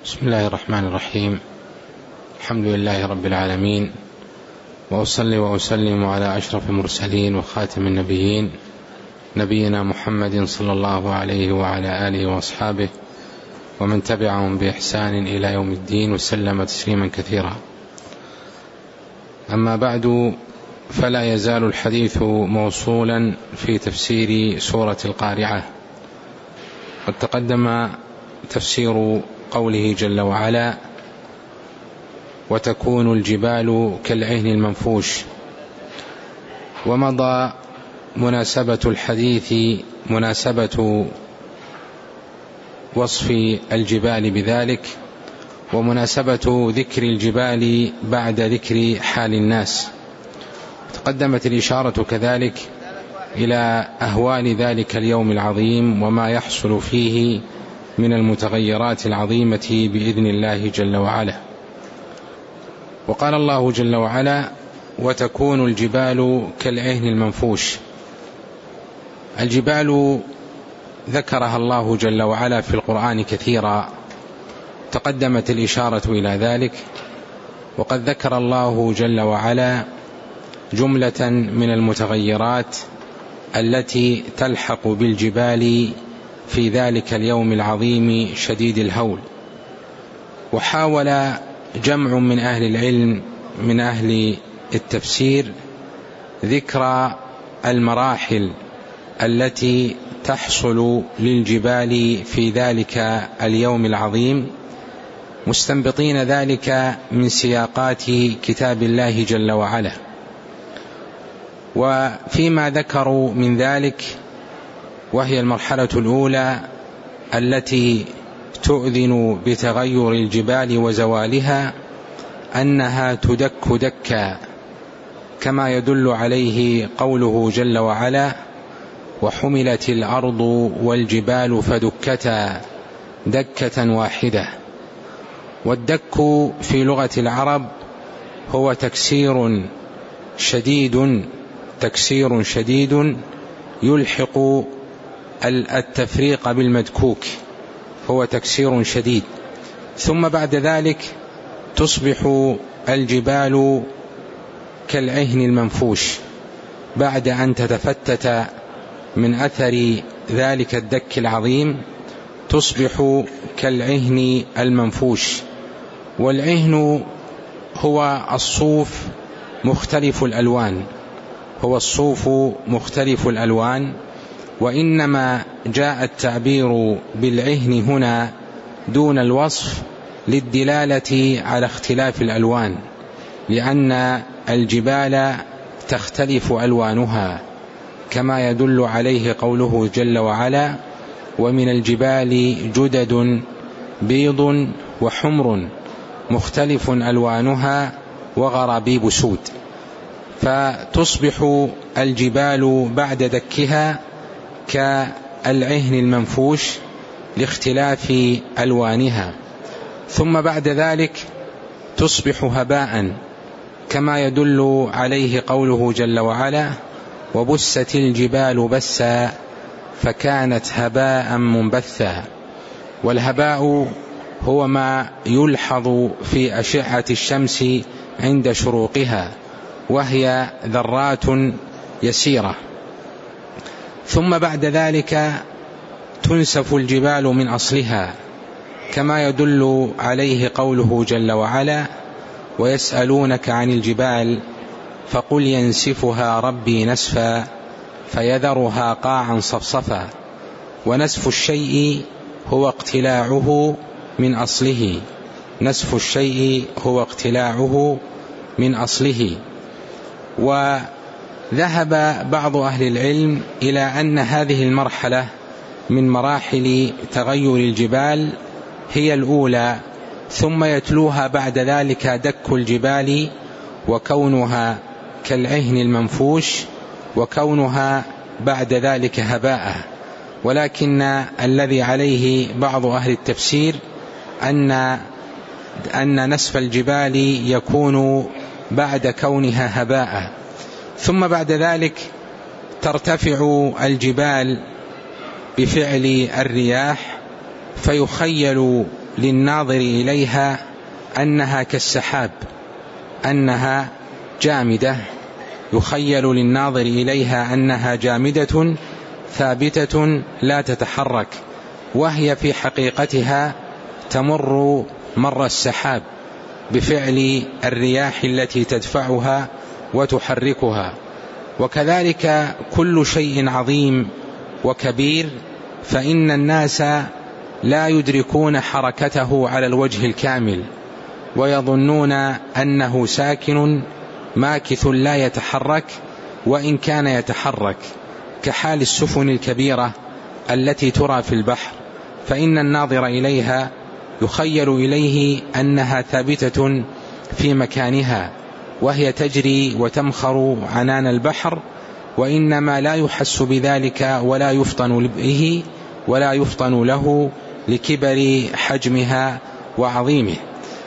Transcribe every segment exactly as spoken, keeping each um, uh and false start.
بسم الله الرحمن الرحيم. الحمد لله رب العالمين، وأصلي وأسلم على أشرف المرسلين وخاتم النبيين نبينا محمد صلى الله عليه وعلى آله وأصحابه ومن تبعهم بإحسان إلى يوم الدين وسلم تسليما كثيرا. أما بعد، فلا يزال الحديث موصولا في تفسير سورة القارعة. قد تقدم تفسير قوله جل وعلا: وتكون الجبال كالعهن المنفوش. ومضى مناسبة الحديث مناسبة وصف الجبال بذلك، ومناسبة ذكر الجبال بعد ذكر حال الناس. تقدمت الإشارة كذلك إلى أهوال ذلك اليوم العظيم وما يحصل فيه من المتغيرات العظيمة بإذن الله جل وعلا. وقال الله جل وعلا: وتكون الجبال كالعهن المنفوش. الجبال ذكرها الله جل وعلا في القرآن كثيرا، تقدمت الإشارة إلى ذلك. وقد ذكر الله جل وعلا جملة من المتغيرات التي تلحق بالجبال في ذلك اليوم العظيم شديد الهول. وحاول جمع من أهل العلم من أهل التفسير ذكر المراحل التي تحصل للجبال في ذلك اليوم العظيم، مستنبطين ذلك من سياقات كتاب الله جل وعلا. وفيما ذكروا من ذلك، وهي المرحلة الأولى التي تؤذن بتغير الجبال وزوالها، أنها تدك دكا، كما يدل عليه قوله جل وعلا: وحملت الأرض والجبال فدكتا دكة واحدة. والدك في لغة العرب هو تكسير شديد تكسير شديد يلحق التفريق بالمدكوك، هو تكسير شديد. ثم بعد ذلك تصبح الجبال كالعهن المنفوش بعد أن تتفتت من أثر ذلك الدك العظيم، تصبح كالعهن المنفوش. والعهن هو الصوف مختلف الألوان هو الصوف مختلف الألوان وإنما جاء التعبير بالعهن هنا دون الوصف للدلالة على اختلاف الألوان، لأن الجبال تختلف ألوانها، كما يدل عليه قوله جل وعلا: ومن الجبال جدد بيض وحمر مختلف ألوانها وغرابيب سود. فتصبح الجبال بعد دكها كالعهن المنفوش لاختلاف ألوانها. ثم بعد ذلك تصبح هباء، كما يدل عليه قوله جل وعلا: وبست الجبال بسا فكانت هباء منبثا. والهباء هو ما يلحظ في أشعة الشمس عند شروقها، وهي ذرات يسيرة. ثم بعد ذلك تنسف الجبال من أصلها، كما يدل عليه قوله جل وعلا: ويسألونك عن الجبال فقل ينسفها ربي نسفا فيذرها قاعا صفصفا. ونسف الشيء هو اقتلاعه من أصله نسف الشيء هو اقتلاعه من أصله. وذهب بعض أهل العلم إلى أن هذه المرحلة من مراحل تغير الجبال هي الأولى، ثم يتلوها بعد ذلك دك الجبال وكونها كالعهن المنفوش وكونها بعد ذلك هباء. ولكن الذي عليه بعض أهل التفسير أن أن نسف الجبال يكون بعد كونها هباء. ثم بعد ذلك ترتفع الجبال بفعل الرياح، فيخيل للناظر إليها أنها كالسحاب، أنها جامدة، يخيل للناظر إليها أنها جامدة ثابتة لا تتحرك، وهي في حقيقتها تمر مر السحاب بفعل الرياح التي تدفعها وتحركها. وكذلك كل شيء عظيم وكبير فإن الناس لا يدركون حركته على الوجه الكامل، ويظنون أنه ساكن ماكث لا يتحرك، وإن كان يتحرك، كحال السفن الكبيرة التي ترى في البحر، فإن الناظر إليها يخيل إليه أنها ثابتة في مكانها وهي تجري وتمخر عنان البحر، وإنما لا يحس بذلك ولا يفطن به ولا يفطن له لكبر حجمها وعظيمه.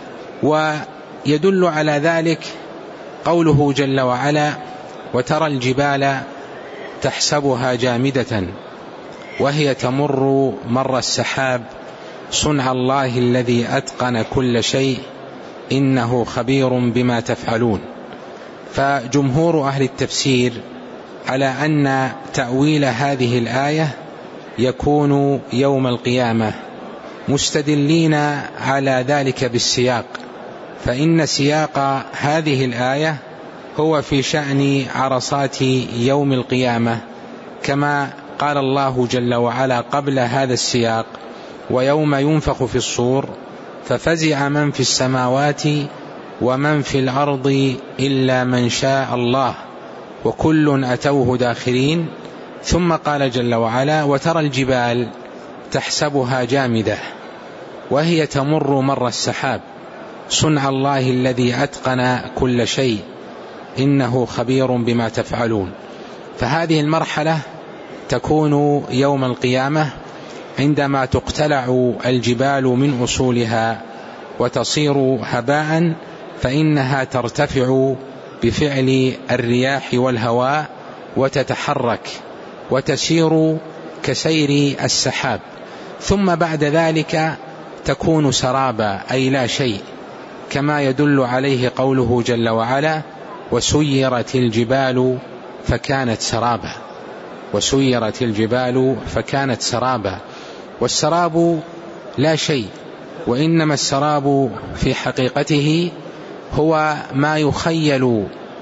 ويدل على ذلك قوله جل وعلا: وترى الجبال تحسبها جامدة وهي تمر مر السحاب صنع الله الذي أتقن كل شيء إنه خبير بما تفعلون. فجمهور أهل التفسير على أن تأويل هذه الآية يكون يوم القيامة، مستدلين على ذلك بالسياق، فإن سياق هذه الآية هو في شأن عرصات يوم القيامة، كما قال الله جل وعلا قبل هذا السياق: ويوم ينفخ في الصور ففزع من في السماوات ومن في الأرض إلا من شاء الله وكل أتوه داخرين. ثم قال جل وعلا: وترى الجبال تحسبها جامدة وهي تمر مر السحاب صنع الله الذي أتقن كل شيء إنه خبير بما تفعلون. فهذه المرحلة تكون يوم القيامة عندما تقتلع الجبال من أصولها وتصير هباء، فإنها ترتفع بفعل الرياح والهواء وتتحرك وتسير كسير السحاب، ثم بعد ذلك تكون سرابا أي لا شيء، كما يدل عليه قوله جل وعلا: وسيرت الجبال فكانت سرابا. وسيرت الجبال فكانت سرابا. والسراب لا شيء، وإنما السراب في حقيقته هو ما يخيل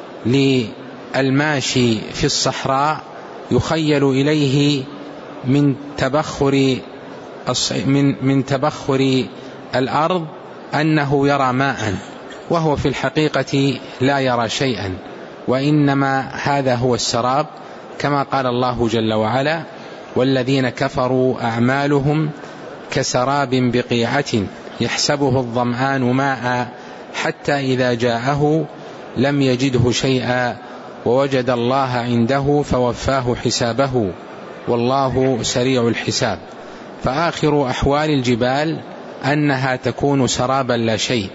للماشي في الصحراء، يخيل إليه من تبخر من من تبخر الأرض أنه يرى ماء، وهو في الحقيقة لا يرى شيئا، وإنما هذا هو السراب، كما قال الله جل وعلا: والذين كفروا أعمالهم كسراب بقيعة يحسبه الظمآن ماء حتى إذا جاءه لم يجده شيئا ووجد الله عنده فوفاه حسابه والله سريع الحساب. فآخر أحوال الجبال أنها تكون سرابا لا شيء.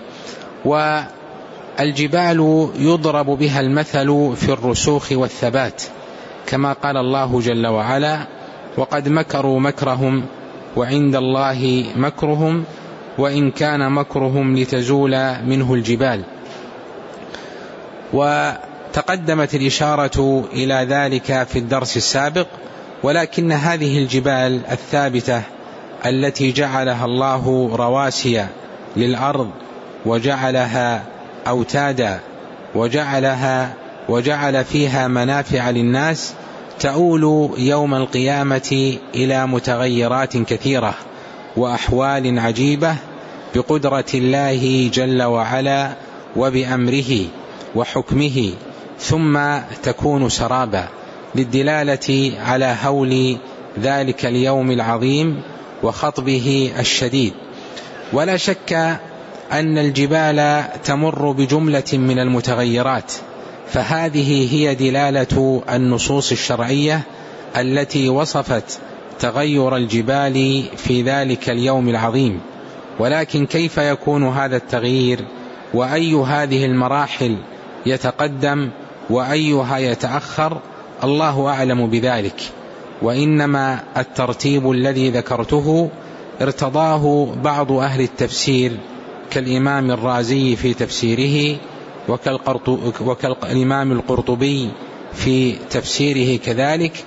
والجبال يضرب بها المثل في الرسوخ والثبات، كما قال الله جل وعلا: وقد مكروا مكرهم وعند الله مكرهم وإن كان مكرهم لتزول منه الجبال. وتقدمت الإشارة إلى ذلك في الدرس السابق، ولكن هذه الجبال الثابتة التي جعلها الله رواسي للأرض وجعلها أوتادا وجعلها وجعل فيها منافع للناس، تؤول يوم القيامة إلى متغيرات كثيرة وأحوال عجيبة بقدرة الله جل وعلا وبأمره وحكمه، ثم تكون سرابا للدلالة على هول ذلك اليوم العظيم وخطبه الشديد. ولا شك أن الجبال تمر بجملة من المتغيرات، فهذه هي دلالة النصوص الشرعية التي وصفت تغير الجبال في ذلك اليوم العظيم. ولكن كيف يكون هذا التغيير، وأي هذه المراحل يتقدم وأيها يتأخر، الله أعلم بذلك، وإنما الترتيب الذي ذكرته ارتضاه بعض أهل التفسير كالإمام الرازي في تفسيره وكالإمام القرطبي في تفسيره كذلك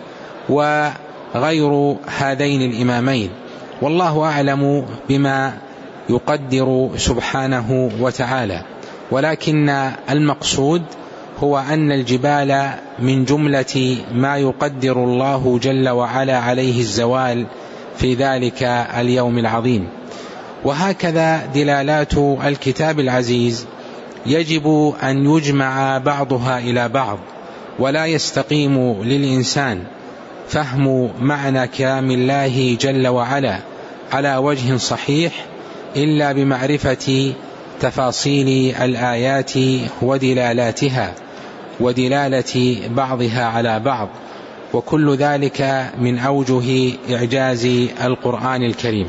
وغير هذين الإمامين، والله أعلم بما يقدر سبحانه وتعالى. ولكن المقصود هو أن الجبال من جملة ما يقدر الله جل وعلا عليه الزوال في ذلك اليوم العظيم. وهكذا دلالات الكتاب العزيز يجب أن يجمع بعضها إلى بعض، ولا يستقيم للإنسان فهم معنى كلام الله جل وعلا على وجه صحيح إلا بمعرفة تفاصيل الآيات ودلالاتها ودلالة بعضها على بعض، وكل ذلك من أوجه إعجاز القرآن الكريم.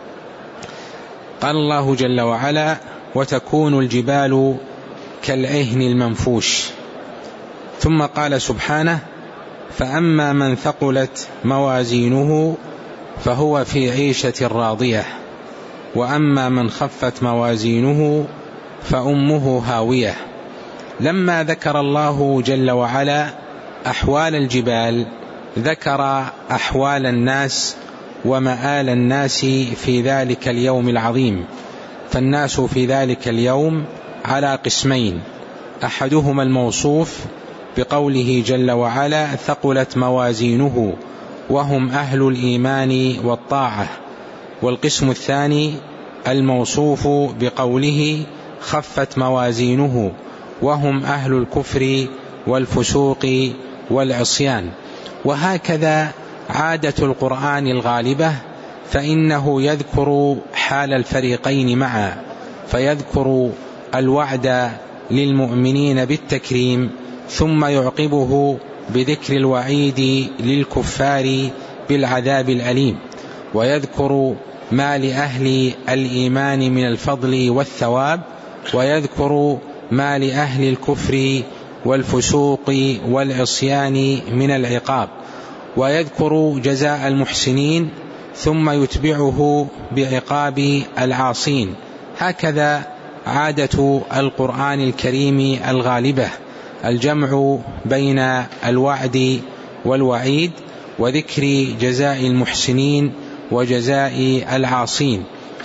قال الله جل وعلا: وتكون الجبال كالعهن المنفوش. ثم قال سبحانه: فأما من ثقلت موازينه فهو في عيشة راضية وأما من خفت موازينه فأمه هاوية. لما ذكر الله جل وعلا أحوال الجبال ذكر أحوال الناس ومآل الناس في ذلك اليوم العظيم. فالناس في ذلك اليوم على قسمين: أحدهما الموصوف بقوله جل وعلا: ثقلت موازينه، وهم أهل الإيمان والطاعة. والقسم الثاني الموصوف بقوله: خفت موازينه، وهم أهل الكفر والفسوق والعصيان. وهكذا عادة القرآن الغالبة، فإنه يذكر حال الفريقين معا، فيذكر الوعد للمؤمنين بالتكريم ثم يعقبه بذكر الوعيد للكفار بالعذاب الأليم، ويذكر ما لأهل الإيمان من الفضل والثواب، ويذكر ما لأهل الكفر والفسوق والعصيان من العقاب، ويذكر جزاء المحسنين ثم يتبعه بعقاب العاصين. هكذا عادة القرآن الكريم الغالبة، الجمع بين الوعد والوعيد وذكر جزاء المحسنين وجزاء العاصين.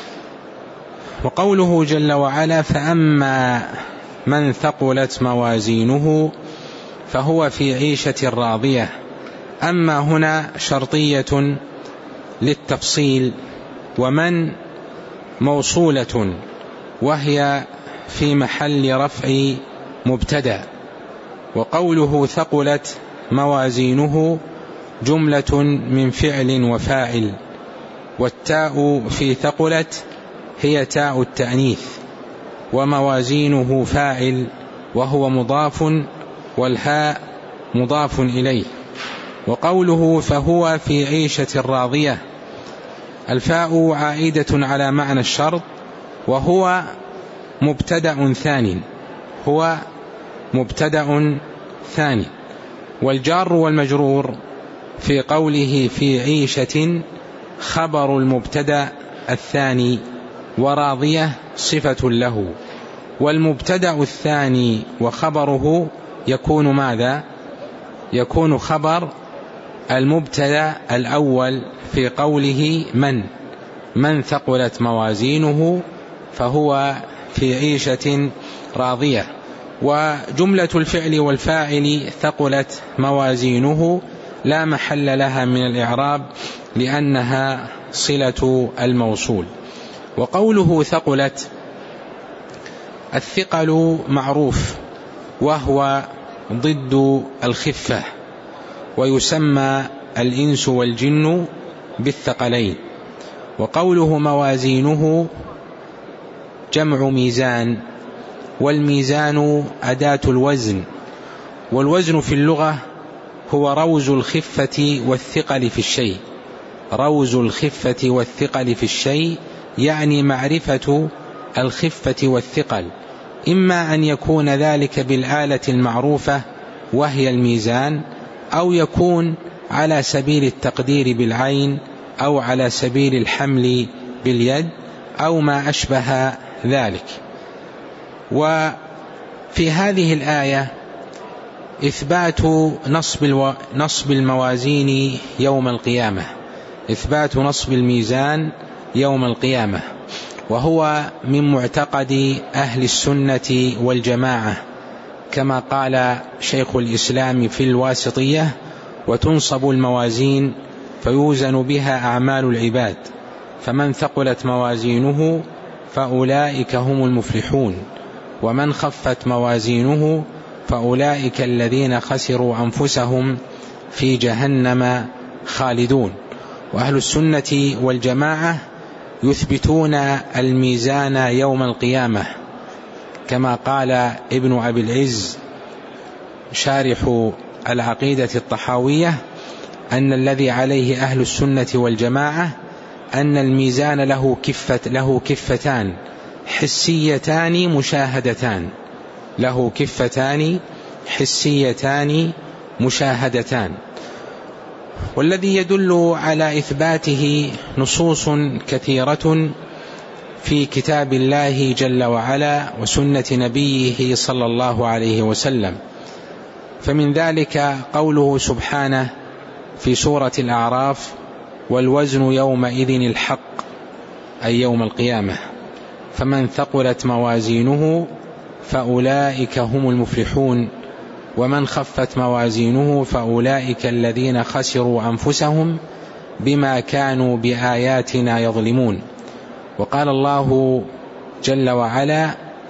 وقوله جل وعلا: فأما من ثقلت موازينه فهو في عيشة راضية. أما هنا شرطية للتفصيل، ومن موصولة وهي في محل رفع مبتدأ. وقوله ثقلت موازينه جملة من فعل وفاعل، والتاء في ثقلت هي تاء التأنيث، وموازينه فاعل وهو مضاف، والهاء مضاف إليه. وقوله فهو في عيشة راضية، الفاء عائدة على معنى الشرط، وهو مبتدأ ثاني، هو مبتدأ ثاني. والجار والمجرور في قوله في عيشة خبر المبتدأ الثاني، وراضية صفة له. والمبتدأ الثاني وخبره يكون ماذا؟ يكون خبر المبتدأ الأول في قوله من من ثقلت موازينه فهو في عيشة راضية. وجملة الفعل والفاعل ثقلت موازينه لا محل لها من الإعراب لأنها صلة الموصول. وقوله ثقلت، الثقل معروف وهو ضد الخفة، ويسمى الإنس والجن بالثقلين. وقوله موازينه جمع ميزان، والميزان أداة الوزن، والوزن في اللغة هو روز الخفة والثقل في الشيء، روز الخفة والثقل في الشيء يعني معرفة الخفة والثقل، إما أن يكون ذلك بالآلة المعروفة وهي الميزان، أو يكون على سبيل التقدير بالعين، أو على سبيل الحمل باليد أو ما أشبه ذلك. وفي هذه الآية إثبات نصب نصب الموازين يوم القيامة، إثبات نصب الميزان يوم القيامة، وهو من معتقد أهل السنة والجماعة، كما قال شيخ الإسلام في الواسطية: وتنصب الموازين فيوزن بها أعمال العباد، فمن ثقلت موازينه فأولئك هم المفلحون، ومن خفت موازينه فأولئك الذين خسروا أنفسهم في جهنم خالدون. وأهل السنة والجماعة يثبتون الميزان يوم القيامة، كما قال ابن أبي العز شارح العقيدة الطحاوية: أن الذي عليه أهل السنة والجماعة أن الميزان له كفة له كفتان حسيتان مشاهدتان، له كفتان حسيتان مشاهدتان. والذي يدل على إثباته نصوص كثيرة في كتاب الله جل وعلا وسنة نبيه صلى الله عليه وسلم. فمن ذلك قوله سبحانه في سورة الأعراف: والوزن يومئذ الحق، أي يوم القيامة، فمن ثقلت موازينه فأولئك هم المفلحون، ومن خفت موازينه فأولئك الذين خسروا أنفسهم بما كانوا بآياتنا يظلمون. وقال الله جل وعلا: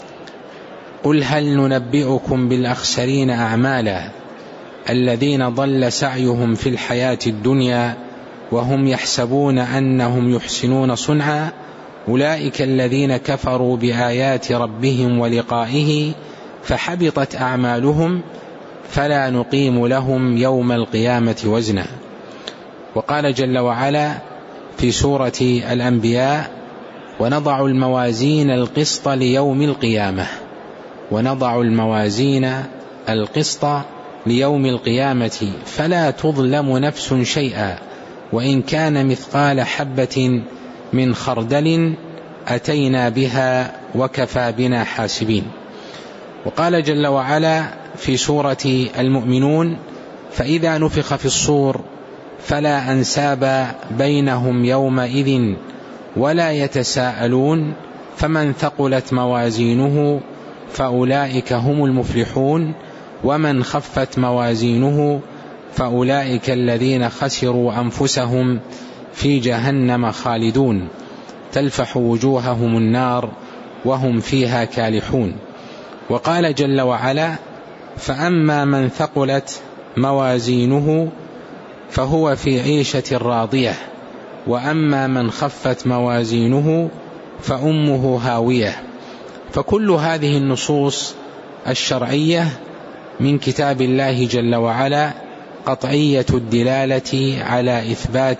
قل هل ننبئكم بالأخسرين أعمالا الذين ضل سعيهم في الحياة الدنيا وهم يحسبون أنهم يحسنون صنعا أولئك الذين كفروا بآيات ربهم ولقائه فحبطت أعمالهم فلا نقيم لهم يوم القيامة وزنا. وقال جل وعلا في سورة الأنبياء: ونضع الموازين القسط ليوم القيامة، ونضع الموازين القسط ليوم القيامة فلا تظلم نفس شيئا وإن كان مثقال حبة من خردل أتينا بها وكفى بنا حاسبين. وقال جل وعلا في سورة المؤمنون: فإذا نفخ في الصور فلا أنساب بينهم يومئذ ولا يتساءلون فمن ثقلت موازينه فأولئك هم المفلحون ومن خفت موازينه فأولئك الذين خسروا أنفسهم في جهنم خالدون تلفح وجوههم النار وهم فيها كالحون. وقال جل وعلا: فأما من ثقلت موازينه فهو في عيشة راضية وأما من خفت موازينه فأمه هاوية. فكل هذه النصوص الشرعية من كتاب الله جل وعلا قطعية الدلالة على إثبات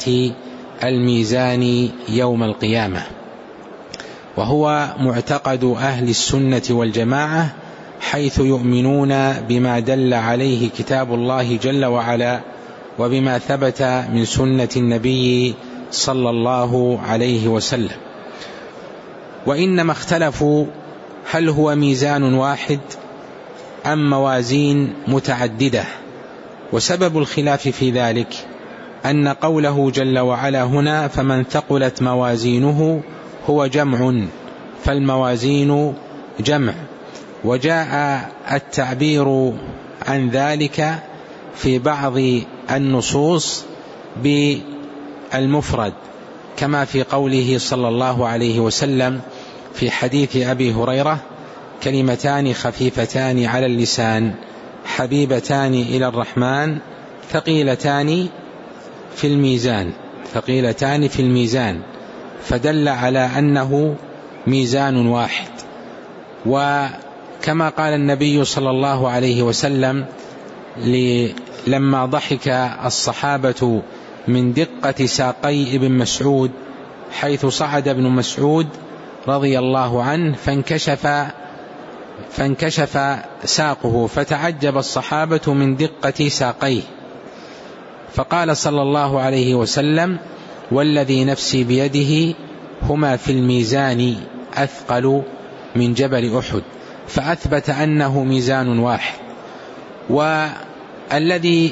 الميزان يوم القيامة، وهو معتقد أهل السنة والجماعة، حيث يؤمنون بما دل عليه كتاب الله جل وعلا وبما ثبت من سنة النبي صلى الله عليه وسلم. وإنما اختلفوا هل هو ميزان واحد أم موازين متعددة. وسبب الخلاف في ذلك أن قوله جل وعلا هنا فمن ثقلت موازينه هو جمع، فالموازين جمع، وجاء التعبير عن ذلك في بعض النصوص بالمفرد، كما في قوله صلى الله عليه وسلم في حديث أبي هريرة: كلمتان خفيفتان على اللسان حبيبتان إلى الرحمن ثقيلتان في الميزان ثقيلتان في الميزان فدل على أنه ميزان واحد. وكما قال النبي صلى الله عليه وسلم لما ضحك الصحابة من دقة ساقي ابن مسعود، حيث صعد ابن مسعود رضي الله عنه فانكشف فانكشف ساقه فتعجب الصحابة من دقة ساقيه، فقال صلى الله عليه وسلم: والذي نفسي بيده هما في الميزان أثقل من جبل أحد، فأثبت أنه ميزان واحد. والذي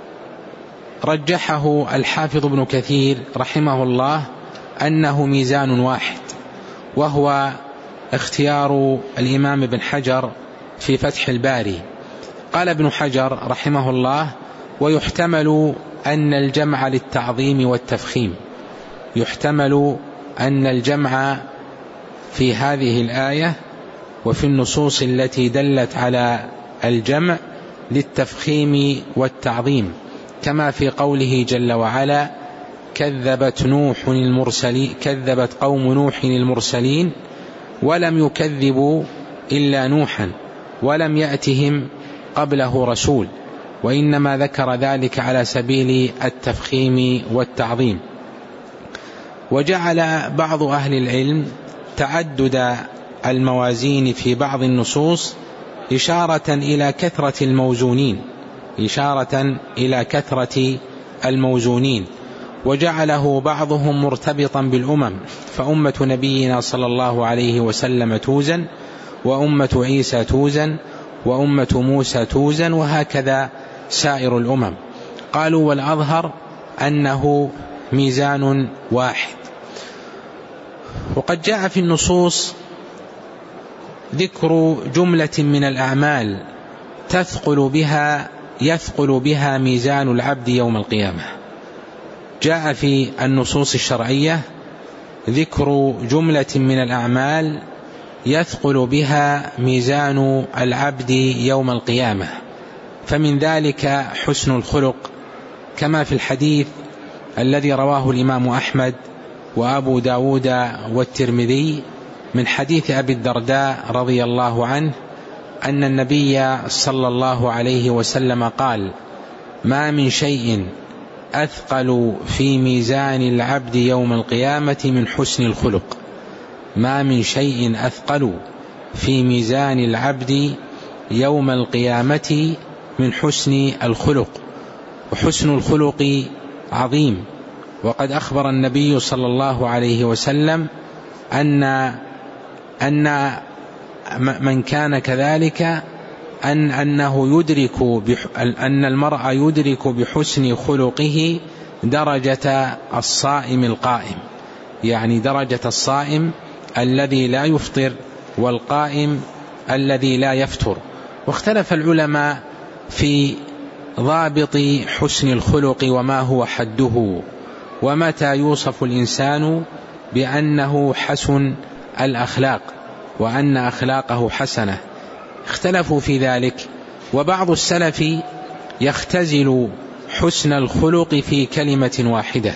رجحه الحافظ ابن كثير رحمه الله أنه ميزان واحد، وهو اختيار الإمام ابن حجر في فتح الباري. قال ابن حجر رحمه الله: ويحتمل أن الجمع للتعظيم والتفخيم، يحتمل أن الجمع في هذه الآية وفي النصوص التي دلت على الجمع للتفخيم والتعظيم، كما في قوله جل وعلا: كذبت نوح المرسلين كذبت قوم نوح المرسلين ولم يكذبوا إلا نوحا ولم يأتهم قبله رسول، وإنما ذكر ذلك على سبيل التفخيم والتعظيم. وجعل بعض أهل العلم تعدد الموازين في بعض النصوص إشارة إلى كثرة الموزونين إشارة إلى كثرة الموزونين وجعله بعضهم مرتبطا بالأمم، فأمة نبينا صلى الله عليه وسلم توزن، وأمة عيسى توزن، وأمة موسى توزن، وهكذا سائر الأمم. قالوا: والأظهر أنه ميزان واحد. وقد جاء في النصوص ذكر جملة من الأعمال تثقل بها يثقل بها ميزان العبد يوم القيامة. جاء في النصوص الشرعية ذكر جملة من الأعمال يثقل بها ميزان العبد يوم القيامة، فمن ذلك حسن الخلق، كما في الحديث الذي رواه الإمام أحمد وأبو داود والترمذي من حديث أبي الدرداء رضي الله عنه أن النبي صلى الله عليه وسلم قال: ما من شيء أثقل في ميزان العبد يوم القيامة من حسن الخلق ما من شيء أثقل في ميزان العبد يوم القيامة من حسن الخلق. وحسن الخلق عظيم، وقد أخبر النبي صلى الله عليه وسلم أن أن من كان كذلك أن أنه يدرك أن المرء يدرك بحسن خلقه درجة الصائم القائم، يعني درجة الصائم الذي لا يفطر والقائم الذي لا يفتر. واختلف العلماء في ضابط حسن الخلق وما هو حده، ومتى يوصف الإنسان بأنه حسن الأخلاق وأن أخلاقه حسنة. اختلفوا في ذلك، وبعض السلف يختزل حسن الخلق في كلمة واحدة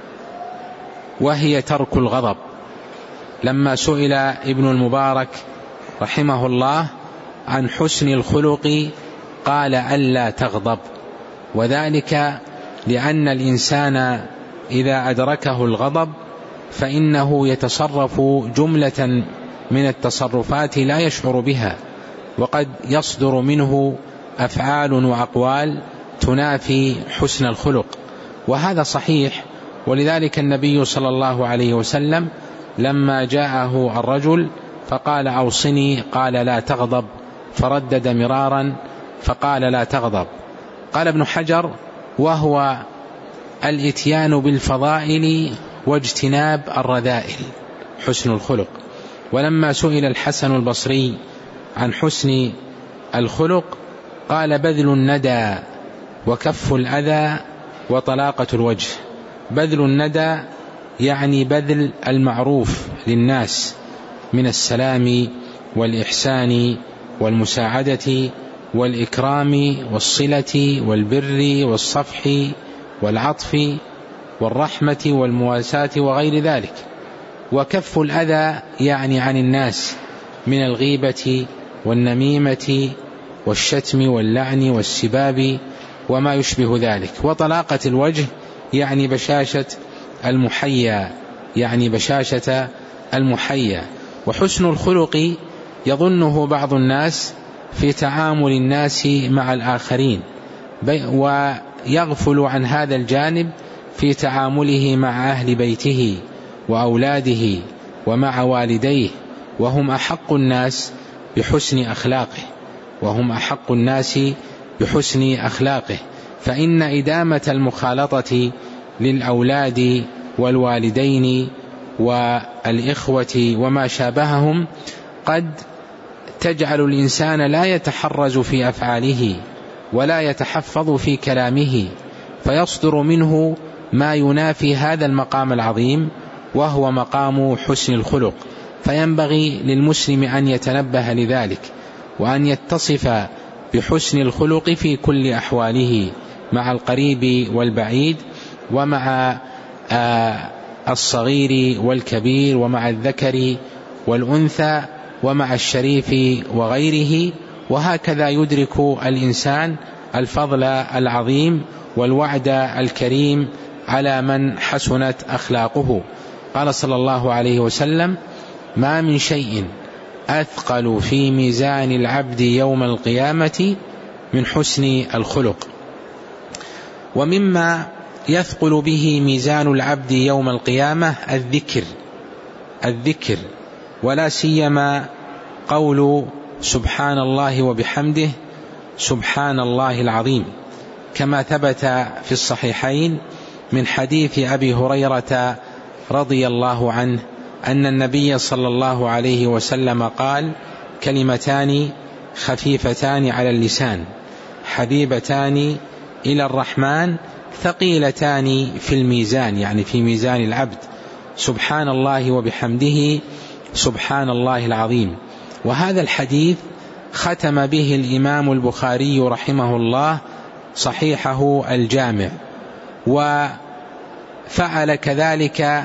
وهي ترك الغضب. لما سئل ابن المبارك رحمه الله عن حسن الخلق قال: ألا تغضب، وذلك لأن الإنسان إذا أدركه الغضب فإنه يتصرف جملة من التصرفات لا يشعر بها، وقد يصدر منه أفعال وأقوال تنافي حسن الخلق، وهذا صحيح. ولذلك النبي صلى الله عليه وسلم لما جاءه الرجل فقال: أوصني، قال: لا تغضب، فردد مرارا فقال: لا تغضب. قال ابن حجر: وهو الإتيان بالفضائل واجتناب الرذائل، حسن الخلق. ولما سئل الحسن البصري عن حسن الخلق قال: بذل الندى وكف الأذى وطلاقة الوجه. بذل الندى يعني بذل المعروف للناس من السلام والإحسان والمساعدة والإكرام والصلة والبر والصفح والعطف والرحمة والمواساة وغير ذلك. وكف الأذى يعني عن الناس من الغيبة والنميمة والشتم واللعن والسباب وما يشبه ذلك. وطلاقة الوجه يعني بشاشة المحيا يعني بشاشة المحيا. وحسن الخلق يظنه بعض الناس في تعامل الناس مع الآخرين، ويغفل عن هذا الجانب في تعامله مع أهل بيته وأولاده ومع والديه، وهم أحق الناس بحسن أخلاقه وهم أحق الناس بحسن أخلاقه فإن إدامة المخالطة للأولاد والوالدين والإخوة وما شابههم قد تجعل الإنسان لا يتحرز في أفعاله ولا يتحفظ في كلامه، فيصدر منه ما ينافي هذا المقام العظيم وهو مقام حسن الخلق. فينبغي للمسلم أن يتنبه لذلك، وأن يتصف بحسن الخلق في كل أحواله مع القريب والبعيد، ومع الصغير والكبير، ومع الذكر والأنثى، ومع الشريف وغيره. وهكذا يدرك الإنسان الفضل العظيم والوعد الكريم على من حسنت أخلاقه. قال صلى الله عليه وسلم: ما من شيء أثقل في ميزان العبد يوم القيامة من حسن الخلق. ومما يثقل به ميزان العبد يوم القيامة الذكر الذكر ولا سيما قول سبحان الله وبحمده سبحان الله العظيم، كما ثبت في الصحيحين من حديث أبي هريرة رضي الله عنه أن النبي صلى الله عليه وسلم قال: كلمتان خفيفتان على اللسان حبيبتان إلى الرحمن ثقيلتان في الميزان، يعني في ميزان العبد، سبحان الله وبحمده سبحان الله العظيم. وهذا الحديث ختم به الإمام البخاري رحمه الله صحيحه الجامع، وفعل كذلك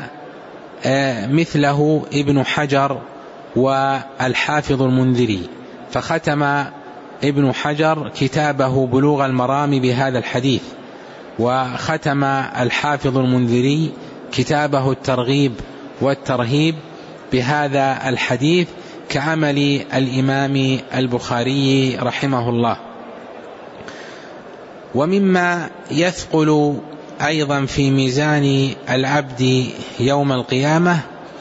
مثله ابن حجر والحافظ المنذري، فختم ابن حجر كتابه بلوغ المرام بهذا الحديث، وختم الحافظ المنذري كتابه الترغيب والترهيب بهذا الحديث، كعمل الإمام البخاري رحمه الله. ومما يثقل أيضا في ميزان العبد يوم القيامة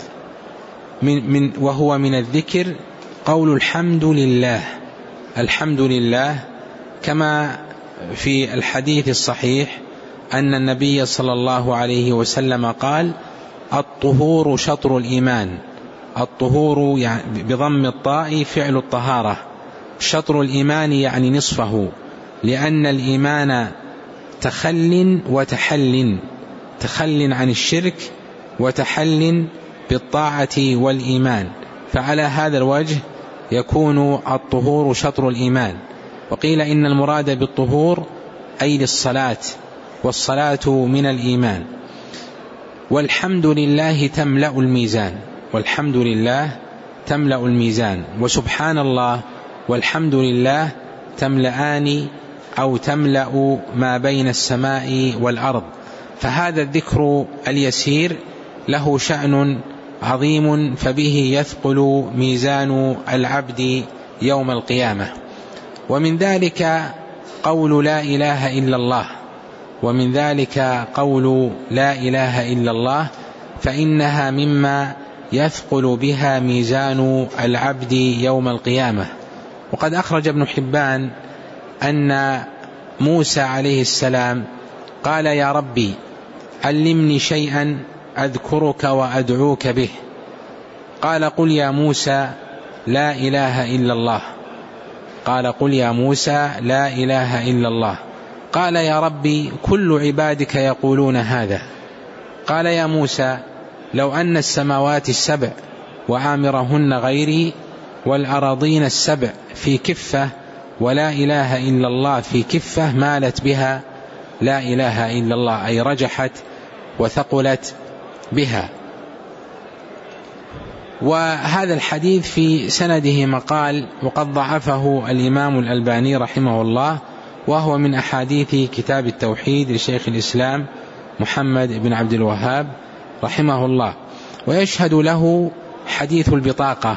من من وهو من الذكر قول الحمد لله الحمد لله، كما في الحديث الصحيح أن النبي صلى الله عليه وسلم قال: الطهور شطر الإيمان. الطهور يعني بضم الطاء فعل الطهارة، شطر الإيمان يعني نصفه، لأن الإيمان تخل وتحل، تخل عن الشرك وتحل بالطاعة والإيمان، فعلى هذا الوجه يكون الطهور شطر الإيمان. وقيل إن المراد بالطهور أي للصلاة، والصلاة من الإيمان. والحمد لله تملأ الميزان والحمد لله تملأ الميزان وسبحان الله والحمد لله تملأان أو تملأ ما بين السماء والأرض. فهذا الذكر اليسير له شأن عظيم، فبه يثقل ميزان العبد يوم القيامة. ومن ذلك قول لا إله إلا الله ومن ذلك قول لا إله إلا الله فإنها مما يثقل بها ميزان العبد يوم القيامة. وقد أخرج ابن حبان أن موسى عليه السلام قال: يا ربي علمني شيئا أذكرك وأدعوك به. قال: قل يا موسى لا إله إلا الله. قال: قل يا موسى لا إله إلا الله. قال: يا ربي كل عبادك يقولون هذا. قال: يا موسى لو أن السماوات السبع وعامرهن غيري والأراضين السبع في كفة ولا إله إلا الله في كفة مالت بها لا إله إلا الله، أي رجحت وثقلت بها. وهذا الحديث في سنده مقال، وقد ضعفه الإمام الألباني رحمه الله، وهو من أحاديث كتاب التوحيد لشيخ الإسلام محمد بن عبد الوهاب رحمه الله. ويشهد له حديث البطاقة،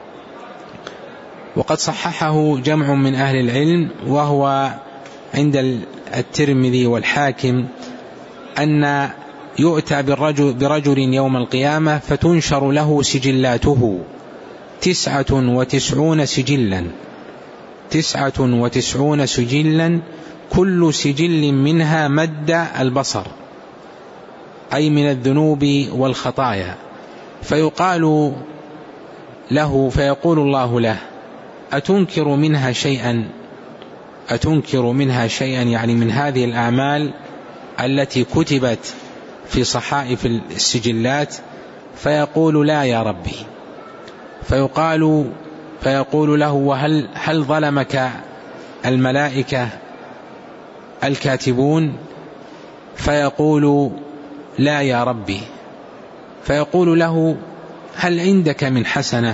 وقد صححه جمع من أهل العلم، وهو عند الترمذي والحاكم أن يؤتى بالرجل برجل يوم القيامة فتنشر له سجلاته تسعة وتسعون سجلا تسعة وتسعون سجلا كل سجل منها مد البصر، أي من الذنوب والخطايا. فيقال له فيقول الله له: أتنكر منها شيئا أتنكر منها شيئا يعني من هذه الأعمال التي كتبت في صحائف السجلات؟ فيقول: لا يا ربي. فيقال فيقول له: وهل هل ظلمك الملائكة الكاتبون؟ فيقول: لا يا ربي. فيقول له: هل عندك من حسنة؟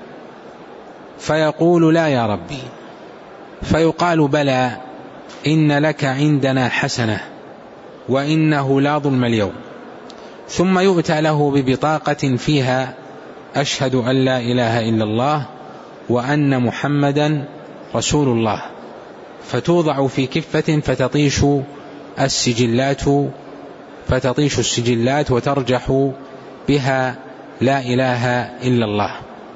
فيقول: لا يا ربي. فيقال: بلى، إن لك عندنا حسنة وإنه لا ظلم اليوم. ثم يؤتى له ببطاقة فيها: أشهد أن لا إله إلا الله وأن محمدا رسول الله. فتوضع في كفة فتطيش السجلات فتطيش السجلات وترجح بها لا إله إلا الله.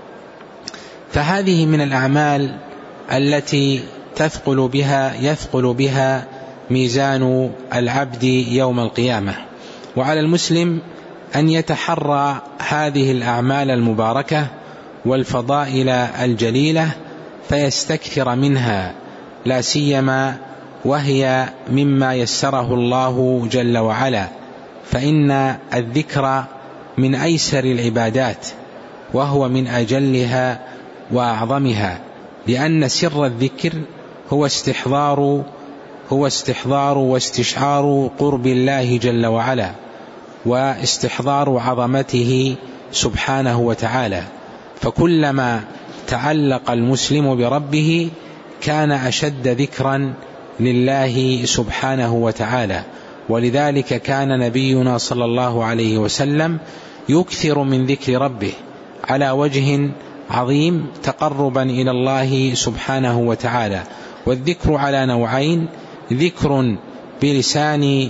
فهذه من الأعمال التي تثقل بها يثقل بها ميزان العبد يوم القيامة. وعلى المسلم أن يتحرى هذه الأعمال المباركة والفضائل الجليلة فيستكثر منها، لا سيما وهي مما يسره الله جل وعلا، فإن الذكر من أيسر العبادات وهو من أجلها وأعظمها، لأن سر الذكر هو استحضار هو استحضار واستشعار قرب الله جل وعلا واستحضار عظمته سبحانه وتعالى. فكلما تعلق المسلم بربه كان أشد ذكرا لله سبحانه وتعالى. ولذلك كان نبينا صلى الله عليه وسلم يكثر من ذكر ربه على وجه عظيم تقربا إلى الله سبحانه وتعالى. والذكر على نوعين: ذكر بلسان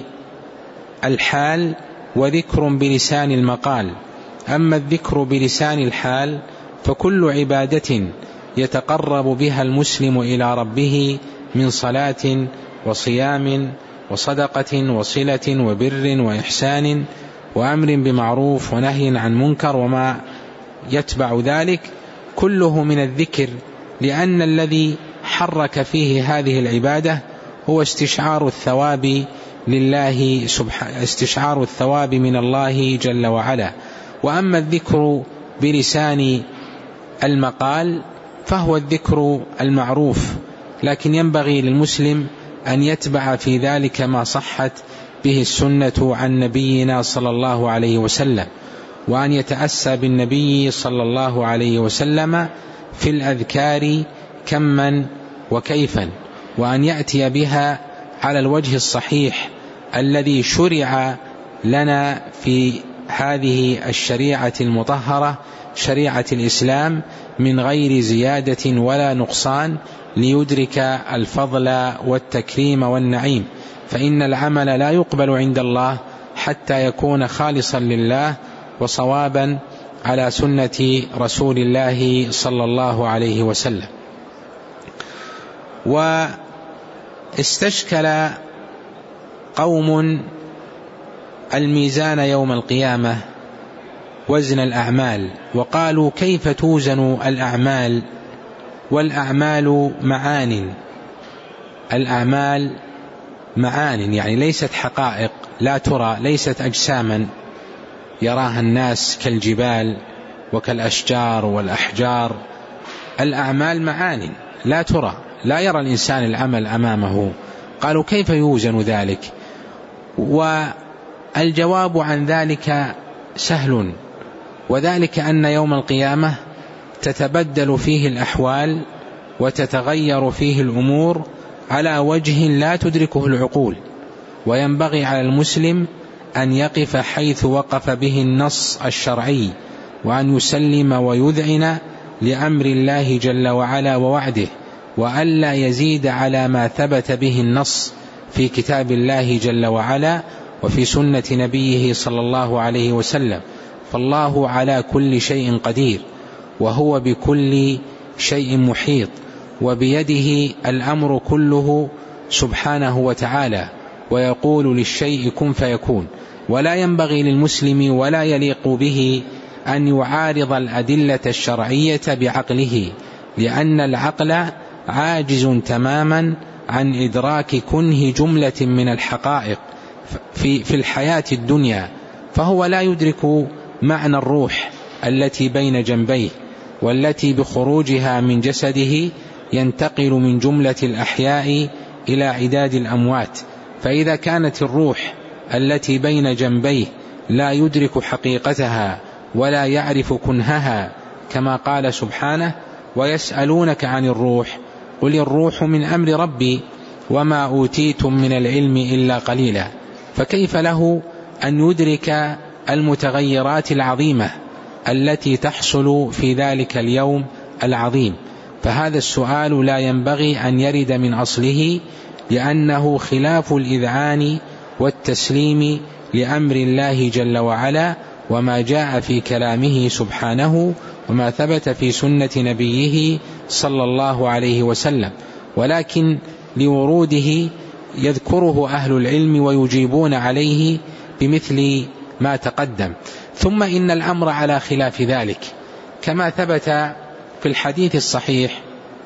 الحال وذكر بلسان المقال. أما الذكر بلسان الحال فكل عبادة يتقرب بها المسلم إلى ربه من صلاة وصيام وصدقة وصلة وبر وإحسان وأمر بمعروف ونهي عن منكر وما يتبع ذلك، كله من الذكر، لأن الذي حرك فيه هذه العبادة هو استشعار الثواب لله سبحانه، استشعار الثواب من الله جل وعلا. وأما الذكر بلسان المقال فهو الذكر المعروف، لكن ينبغي للمسلم أن يتبع في ذلك ما صحت به السنة عن نبينا صلى الله عليه وسلم، وأن يتأسى بالنبي صلى الله عليه وسلم في الأذكار كما وكيفا، وأن يأتي بها على الوجه الصحيح الذي شرع لنا في هذه الشريعة المطهرة شريعة الإسلام من غير زيادة ولا نقصان، ليدرك الفضل والتكريم والنعيم. فإن العمل لا يقبل عند الله حتى يكون خالصا لله وصوابا على سنة رسول الله صلى الله عليه وسلم. واستشكل قوم الميزان يوم القيامة وزن الأعمال، وقالوا: كيف توزن الأعمال والأعمال معان؟ الأعمال معان يعني ليست حقائق لا ترى، ليست أجساما يراها الناس كالجبال وكالأشجار والأحجار. الأعمال معان لا ترى، لا يرى الإنسان العمل أمامه. قالوا: كيف يوزن ذلك؟ والجواب عن ذلك سهل، وذلك أن يوم القيامة تتبدل فيه الأحوال وتتغير فيه الأمور على وجه لا تدركه العقول، وينبغي على المسلم أن يقف حيث وقف به النص الشرعي، وأن يسلم ويذعن لأمر الله جل وعلا ووعده، وألا يزيد على ما ثبت به النص في كتاب الله جل وعلا، وفي سنة نبيه صلى الله عليه وسلم، فالله على كل شيء قدير، وهو بكل شيء محيط، وبيده الأمر كله سبحانه وتعالى، ويقول للشيء كن فيكون. ولا ينبغي للمسلم ولا يليق به أن يعارض الأدلة الشرعية بعقله، لأن العقل عاجز تماما عن إدراك كنه جملة من الحقائق في, في الحياة الدنيا، فهو لا يدرك معنى الروح التي بين جنبيه، والتي بخروجها من جسده ينتقل من جملة الأحياء إلى عداد الأموات. فإذا كانت الروح التي بين جنبيه لا يدرك حقيقتها ولا يعرف كنهها، كما قال سبحانه: ويسألونك عن الروح قل الروح من أمر ربي وما أوتيتم من العلم إلا قليلا، فكيف له أن يدرك المتغيرات العظيمة التي تحصل في ذلك اليوم العظيم؟ فهذا السؤال لا ينبغي أن يرد من أصله، لأنه خلاف الإذعان والتسليم لأمر الله جل وعلا، وما جاء في كلامه سبحانه، وما ثبت في سنة نبيه صلى الله عليه وسلم، ولكن لوروده يذكره أهل العلم ويجيبون عليه بمثل ما تقدم. ثم إن الأمر على خلاف ذلك، كما ثبت في الحديث الصحيح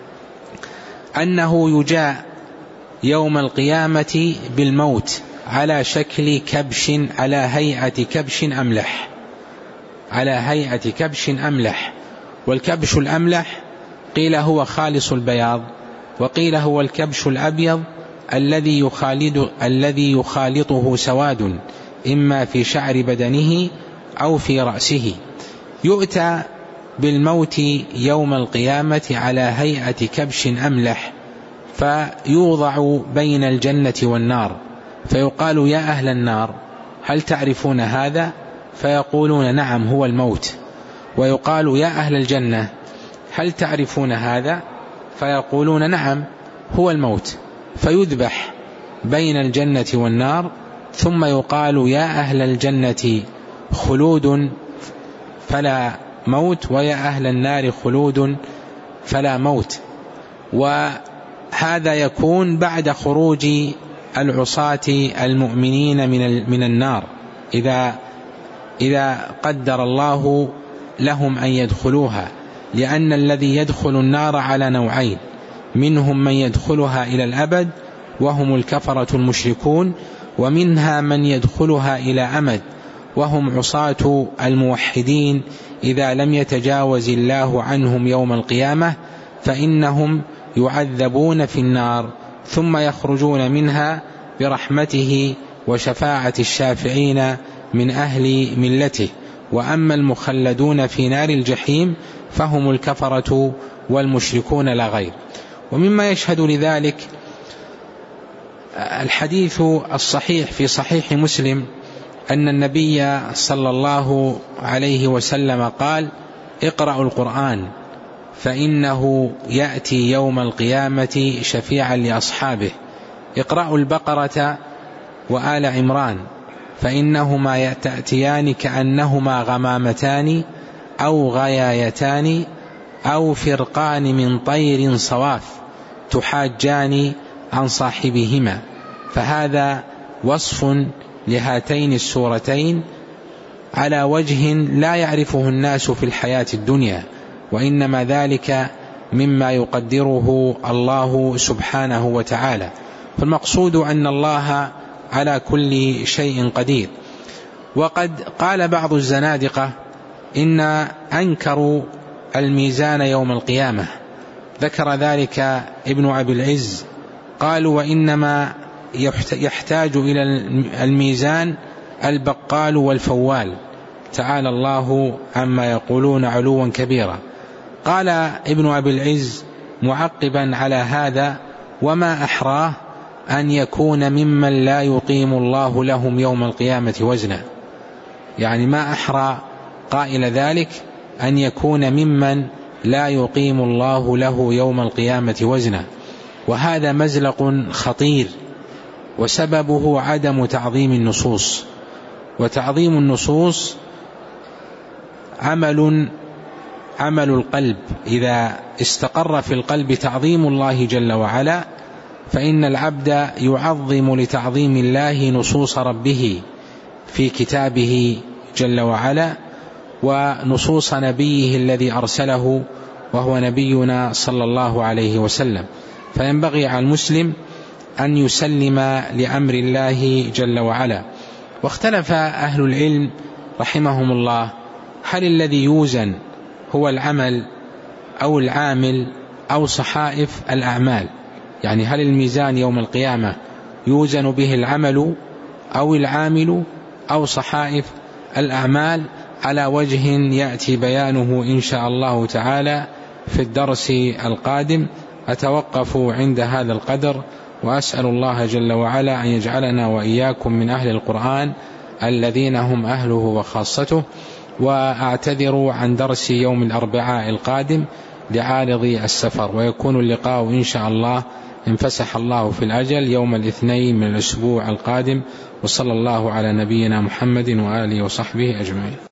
أنه يجاء يوم القيامة بالموت على شكل كبش، على هيئة كبش أملح، على هيئة كبش أملح. والكبش الأملح قيل هو خالص البياض، وقيل هو الكبش الأبيض الذي يخالد الذي يخالطه سواد، إما في شعر بدنه أو في رأسه. يؤتى بالموت يوم القيامة على هيئة كبش أملح، فيوضع بين الجنة والنار، فيقال: يا أهل النار هل تعرفون هذا؟ فيقولون: نعم هو الموت. ويقال: يا أهل الجنة هل تعرفون هذا؟ فيقولون: نعم هو الموت. فيذبح بين الجنة والنار، ثم يقال: يا أهل الجنة خلود فلا موت، ويا أهل النار خلود فلا موت. وهذا يكون بعد خروج العصاة المؤمنين من من النار، إذا إذا قدر الله لهم أن يدخلوها، لأن الذي يدخل النار على نوعين: منهم من يدخلها إلى الأبد وهم الكفرة المشركون، ومنها من يدخلها إلى أمد وهم عصاة الموحدين إذا لم يتجاوز الله عنهم يوم القيامة، فإنهم يعذبون في النار ثم يخرجون منها برحمته وشفاعة الشافعين من أهل ملته. وأما المخلدون في نار الجحيم فهم الكفرة والمشركون لا غير. ومما يشهد لذلك الحديث الصحيح في صحيح مسلم أن النبي صلى الله عليه وسلم قال: اقرأوا القرآن فإنه يأتي يوم القيامة شفيعا لأصحابه. اقرأوا البقرة وآل عمران فإنهما تأتيان كأنهما غمامتان أو غيايتان أو فرقان من طير صواف تحاجان عن صاحبهما. فهذا وصف لهاتين السورتين على وجه لا يعرفه الناس في الحياة الدنيا، وإنما ذلك مما يقدره الله سبحانه وتعالى. فالمقصود أن الله على كل شيء قدير. وقد قال بعض الزنادقة إن أنكروا الميزان يوم القيامة، ذكر ذلك ابن أبي العز، قالوا: وإنما يحتاج إلى الميزان البقال والفوال، تعالى الله عما يقولون علوا كبيرا. قال ابن أبي العز معقبا على هذا: وما أحراه أن يكون ممن لا يقيم الله لهم يوم القيامة وزنا. يعني ما أحرى قائل ذلك أن يكون ممن لا يقيم الله له يوم القيامة وزنا. وهذا مزلق خطير، وسببه عدم تعظيم النصوص، وتعظيم النصوص عمل عمل القلب. إذا استقر في القلب تعظيم الله جل وعلا فإن العبد يعظم لتعظيم الله نصوص ربه في كتابه جل وعلا ونصوص نبيه الذي أرسله وهو نبينا صلى الله عليه وسلم. فينبغي على المسلم أن يسلم لأمر الله جل وعلا. واختلف أهل العلم رحمهم الله هل الذي يوزن هو العمل أو العامل أو صحائف الأعمال، يعني هل الميزان يوم القيامة يوزن به العمل أو العامل أو صحائف الأعمال، على وجه يأتي بيانه إن شاء الله تعالى في الدرس القادم. أتوقف عند هذا القدر، وأسأل الله جل وعلا أن يجعلنا وإياكم من أهل القرآن الذين هم أهله وخاصته. وأعتذر عن درس يوم الأربعاء القادم لعارض السفر، ويكون اللقاء إن شاء الله إن فسح الله في الأجل يوم الاثنين من الأسبوع القادم. وصلى الله على نبينا محمد وآله وصحبه أجمعين.